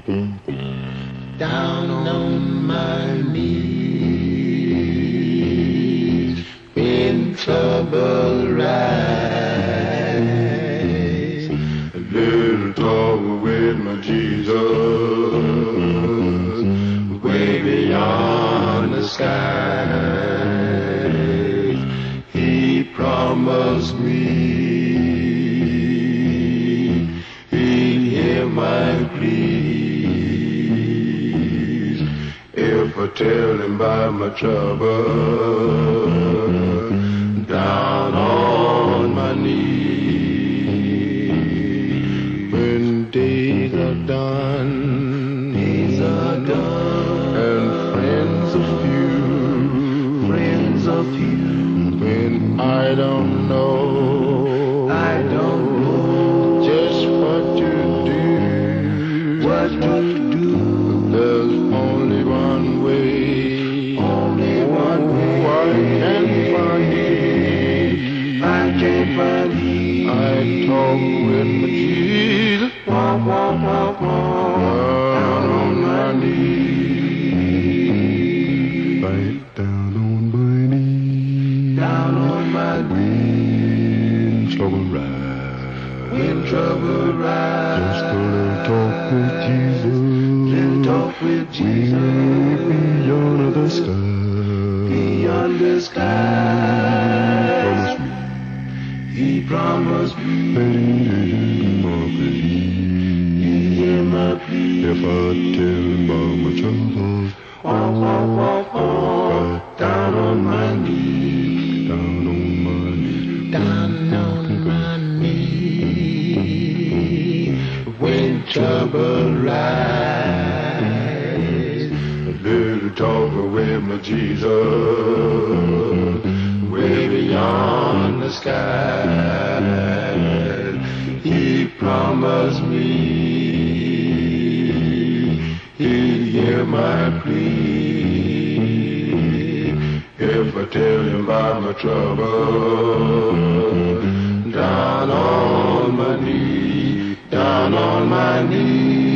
down on my knees. When trouble rise, a little talk with my Jesus, way beyond the skies. He promised me he'd hear my pleas if I tell him about my trouble, down on my knees. When days are done, and friends are few, when I don't know just what to do, there's only one way, I can find ease. I talk with my Jesus, down on my knees, right down on my knees, down on my knees. When trouble rise, just a little talk with Jesus, beyond the sky, He promised me, he'd hear my plea, if I tell him about my troubles, down on my knees, down on my knees. When trouble rise, a little talk with my Jesus, way beyond the skies. He promised me he'd hear my plea if I tell him about my trouble, down on my knees, down on my knees.